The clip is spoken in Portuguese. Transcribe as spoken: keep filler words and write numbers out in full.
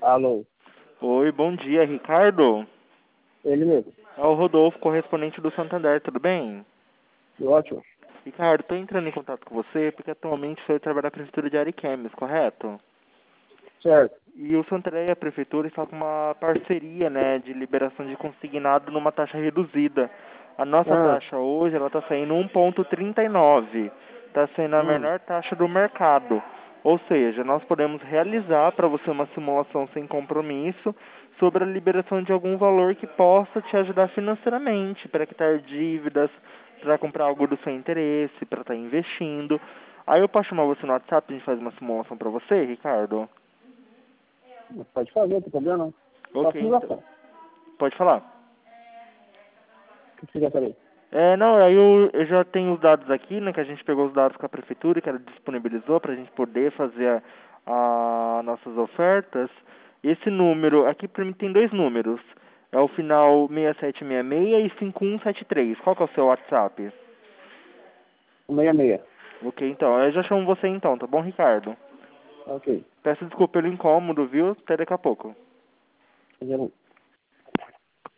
Alô, Oi, bom dia, Ricardo. ele mesmo. É o Rodolfo, correspondente do Santander, tudo bem? Ótimo. Ricardo, estou entrando em contato com você porque atualmente sou trabalho na Prefeitura de Ariquemes, correto? Certo. E o Santander e a Prefeitura estão com uma parceria, né, de liberação de consignado numa taxa reduzida. A nossa Ah, taxa hoje, ela está saindo um vírgula trinta e nove. Está sendo a hum, menor taxa do mercado. Ou seja, nós podemos realizar para você uma simulação sem compromisso sobre a liberação de algum valor que possa te ajudar financeiramente, para quitar dívidas, para comprar algo do seu interesse, para estar investindo. Aí eu posso chamar você no WhatsApp e a gente faz uma simulação para você, Ricardo? pode fazer, não tem problema não. Só Ok, então. simulação. Pode falar. O que você quer saber? É, não, aí eu, eu já tenho os dados aqui, né, que a gente pegou os dados com a prefeitura, que ela disponibilizou para a gente poder fazer a, a nossas ofertas. Esse número, aqui para mim tem dois números. É o final seis sete seis seis e cinco um sete três. Qual que é o seu WhatsApp? Meia meia. Ok, então, eu já chamo você então, tá bom, Ricardo? Ok. Peço desculpa pelo incômodo, viu? Até daqui a pouco. Fazendo